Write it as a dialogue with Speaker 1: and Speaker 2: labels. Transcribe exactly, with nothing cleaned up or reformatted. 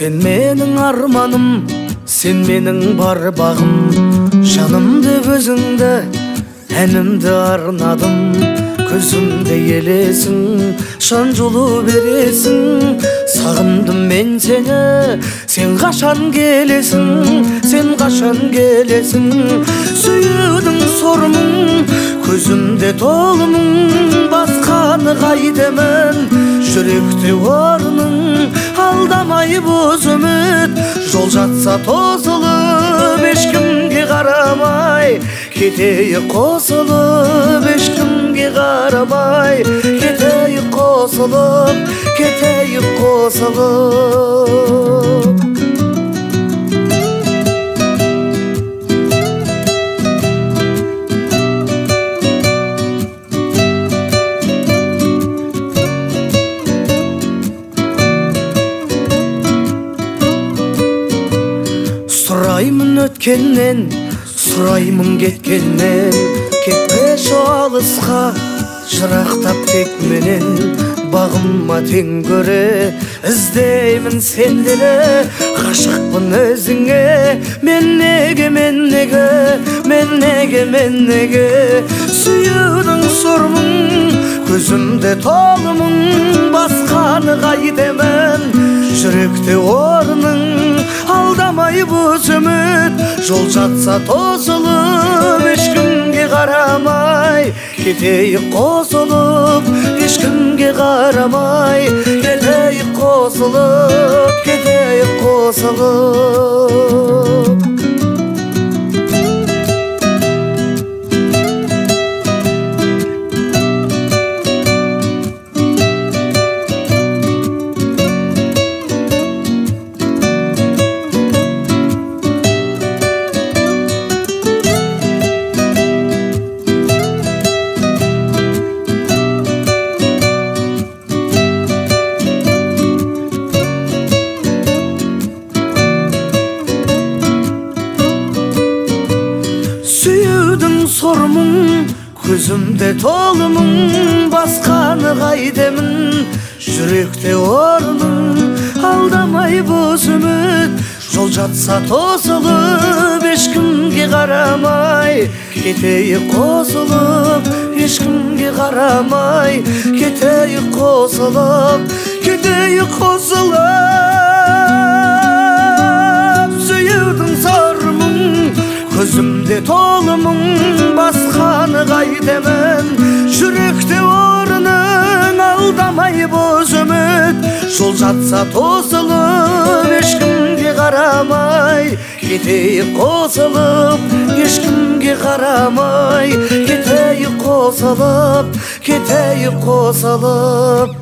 Speaker 1: Сен менің арманым, сен менің бар бағым, жанымды өзіңді, әнімді арнадым. Көзімде елесің, шан жолу бересің. Сағындым мен сені, сен қашан келесің, сен қашан келесің. Сүйудің сорымың, көзімде толымың, басқаны қайдемін, жүректе орның. Алдамай боз үміт, жол жатса тосылып, ешкімге қарамай кетейік қосылып, ешкімге қарамай кетейік қосылып, кетейік қосылып. Сұраймын өткеннен, сұраймын кеткеннен, кетпеші алысқа, жырақтап тек менен. Бағыма тең көре, іздеймін сендені, ғашықпын өзіңе. Мен неге, мен неге, мен неге, мен неге. Сүйудің сұрмың, көзімде толымың, басқаны қайдемін, жүректе орның. Алдамай боз үміт, жол жатса тосылып, ешкімге қарамай кетейік қосылып, ешкімге қарамай кетейік қосылып, кетейік қосылып. Сормың, көзімде толымың, басқаны қайдемін, жүректе орның. Алдамай боз үміт, жол жатса тосылып, ешкімге қарамай кетейік қосылып, ешкімге қарамай кетейік қосылып, кетейік қосылып. Сүйудің сормың, көзімде толымың, басқаны қайдемін, жүректе орның. Алдамай боз үміт, жол жатса тосылып, ешкімге қарамай кетейік қосылып, ешкімге қарамай кетейік қосылып, кетейік қосылып.